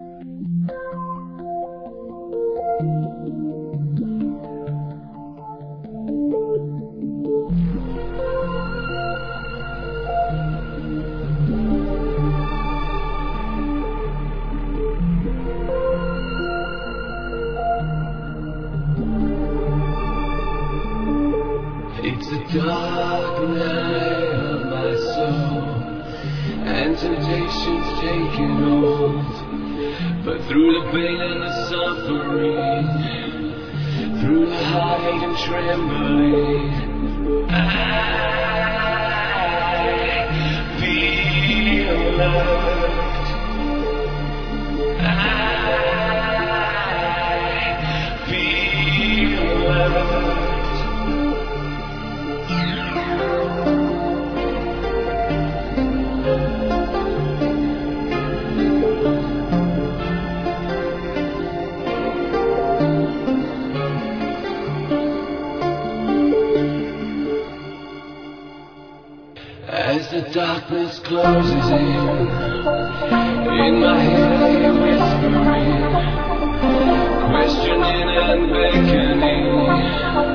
It's a dark night of my soul, and temptation's taking hold. But through the pain and the suffering, through the heartache and trembling, I feel loved. I feel loved. As the darkness closes in my head I hear whispering, questioning and beckoning.